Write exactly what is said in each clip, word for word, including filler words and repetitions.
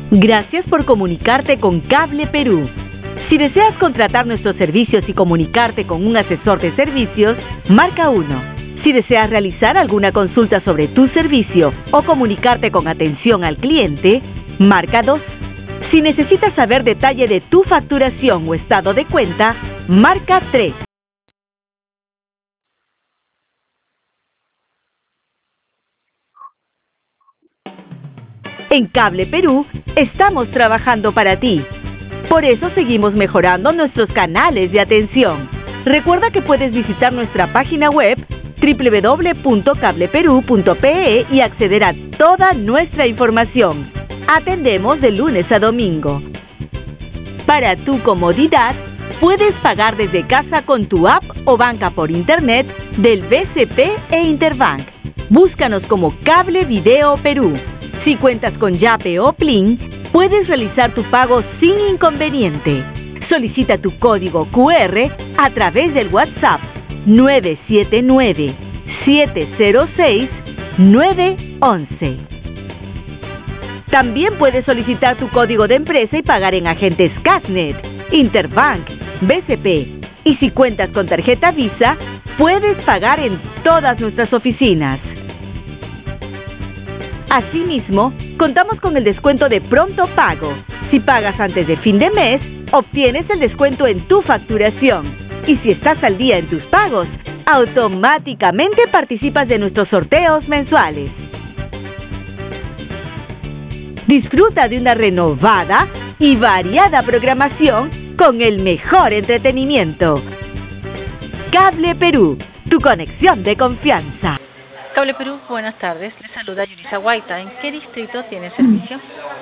Gracias por comunicarte con Cable Perú. Si deseas contratar nuestros servicios y comunicarte con un asesor de servicios, marca uno. Si deseas realizar alguna consulta sobre tu servicio o comunicarte con atención al cliente, marca dos. Si necesitas saber detalle de tu facturación o estado de cuenta, marca tres. En Cable Perú estamos trabajando para ti. Por eso seguimos mejorando nuestros canales de atención. Recuerda que puedes visitar nuestra página web doble u doble u doble u punto cable perú punto pe e y acceder a toda nuestra información. Atendemos de lunes a domingo. Para tu comodidad, puedes pagar desde casa con tu app o banca por internet del B C P e Interbank. Búscanos como Cable Video Perú. Si cuentas con Yape o Plin, puedes realizar tu pago sin inconveniente. Solicita tu código cu erre a través del WhatsApp nueve siete nueve, siete cero seis, nueve once. También puedes solicitar tu código de empresa y pagar en agentes Casnet, Interbank, B C P. Y si cuentas con tarjeta Visa, puedes pagar en todas nuestras oficinas. Asimismo, contamos con el descuento de pronto pago. Si pagas antes de fin de mes, obtienes el descuento en tu facturación. Y si estás al día en tus pagos, automáticamente participas de nuestros sorteos mensuales. Disfruta de una renovada y variada programación con el mejor entretenimiento. Cable Perú, tu conexión de confianza. Cable Perú, buenas tardes. Le saluda Yurisa Guaita. ¿En qué distrito tiene servicio?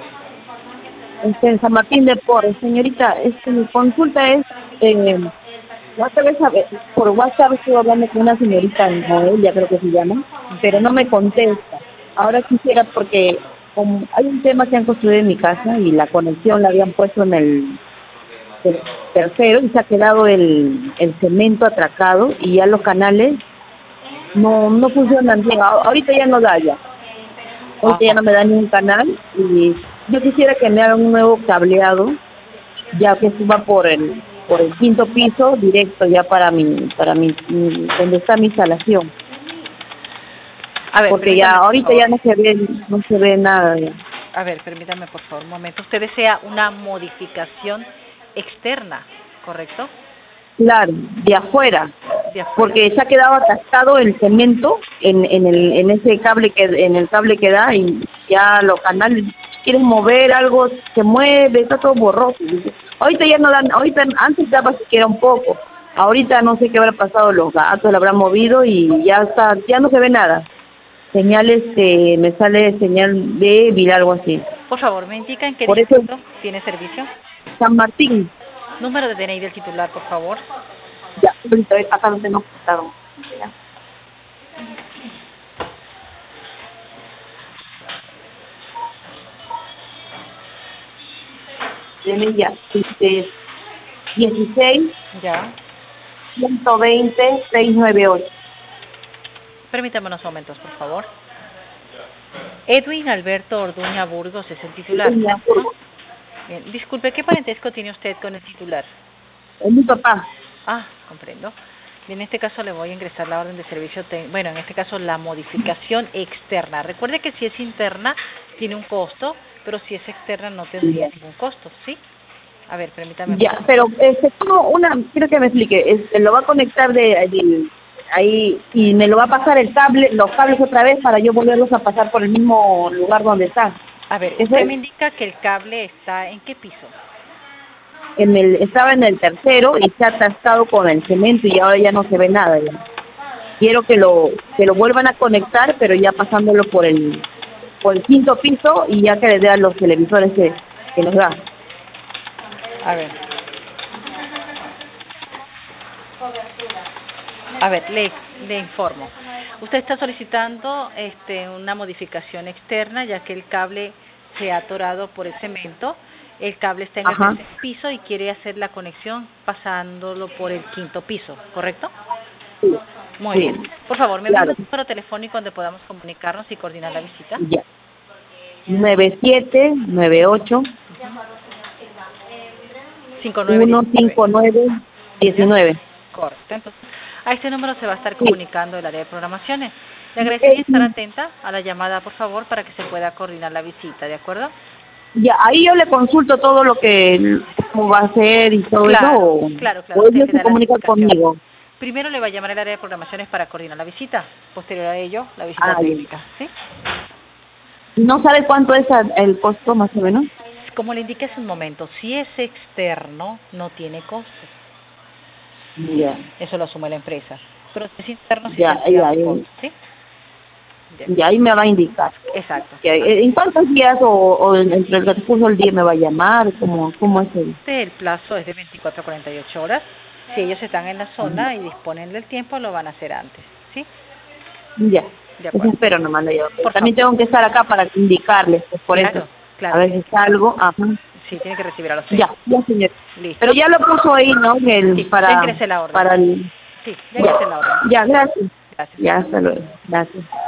En San Martín de Porres. Señorita, este, mi consulta es, eh, otra vez por WhatsApp estoy hablando con una señorita Noelia, creo que se llama, pero no me contesta. Ahora quisiera, porque como hay un tema que han construido en mi casa y la conexión la habían puesto en el, el tercero y se ha quedado el, el cemento atracado y ya los canales no no funcionan bien. Ahorita ya no da ya. Ahorita ya no me da ni un canal y yo quisiera que me hagan un nuevo cableado, ya que suba por el por el quinto piso directo ya para mi para mi, mi donde está mi instalación. A ver, porque ya ahorita ya no se ve no se ve nada ya. A ver, permítame por favor un momento. Usted desea una modificación externa, ¿correcto? Claro, de afuera, de afuera, porque se ha quedado atascado el cemento en en el en ese cable que en el cable que da y ya los canales quieren mover algo, se mueve, está todo borroso. Ahorita ya no dan, ahorita antes daba siquiera un poco. Ahorita no sé qué habrá pasado, los gatos lo habrán movido y ya está, ya no se ve nada. Señales que me sale señal débil, algo así. Por favor, ¿me indica en qué Por distrito eso, tiene servicio? San Martín. Número de D N I del titular, por favor. Ya, ahorita acá no tengo apuntado. Ya. Tiene ya, este, dieciséis, ya, ciento veinte, seiscientos noventa y ocho. Permítame unos momentos, por favor. Edwin Alberto Orduña Burgos es el titular. Orduña Burgos. Bien, disculpe, ¿qué parentesco tiene usted con el titular? Es mi papá. Ah, comprendo. En este caso le voy a ingresar la orden de servicio, bueno, en este caso la modificación externa. Recuerde que si es interna tiene un costo, pero si es externa no tendría ningún costo, ¿sí? A ver, permítame. Ya, pero este, como una, quiero que me explique, este, lo va a conectar de, de ahí y me lo va a pasar el cable, los cables otra vez para yo volverlos a pasar por el mismo lugar donde está. A ver, usted me indica que el cable está ¿en qué piso? En el, estaba en el tercero y se ha atascado con el cemento y ahora ya no se ve nada ya. Quiero que lo que lo vuelvan a conectar, pero ya pasándolo por el por el quinto piso y ya que le den los televisores que, que nos da. A ver. A ver, le, le informo. Usted está solicitando este, una modificación externa, ya que el cable se ha atorado por el cemento. El cable está en el tercer piso y quiere hacer la conexión pasándolo por el quinto piso, ¿correcto? Sí. Muy sí. bien. Por favor, ¿me claro. da un número telefónico donde podamos comunicarnos y coordinar la visita? Ya. nueve siete nueve ocho uno cinco nueve diecinueve. Correcto. Entonces, a este número se va a estar comunicando el área de programaciones. Le agradecería estar atenta a la llamada, por favor, para que se pueda coordinar la visita, ¿de acuerdo? Ya, ahí yo le consulto todo lo que cómo va a ser y todo claro, eso. O, claro, claro. o ellos se comunican conmigo. Primero le va a llamar el área de programaciones para coordinar la visita. Posterior a ello, la visita ah, técnica, ¿sí? ¿No sabe cuánto es el costo más o menos? Como le indiqué hace un momento, si es externo, no tiene costo. Ya. Eso lo asume la empresa. Pero si es interno, sí ya, tiene ya, costo, ¿sí? Y ahí me va a indicar. Exacto. Que, ¿en cuántos días o, o entre el transcurso del día me va a llamar? ¿Cómo, cómo es el? El plazo es de veinticuatro a cuarenta y ocho horas. Si ellos están en la zona y disponen del tiempo, lo van a hacer antes, ¿sí? Ya. De Pues espero nomás. Yo. También favor. tengo que estar acá para indicarles, pues por claro, eso. Claro. A ver si está algo. Ajá. Sí, tiene que recibir a los tres. Ya, ya, señor. Listo. Pero ya lo puso ahí, ¿no? El, sí, para, ya ingrese la orden. para el... Sí, ya ingrese la orden. Ya, gracias. Gracias. Ya, hasta luego. Gracias.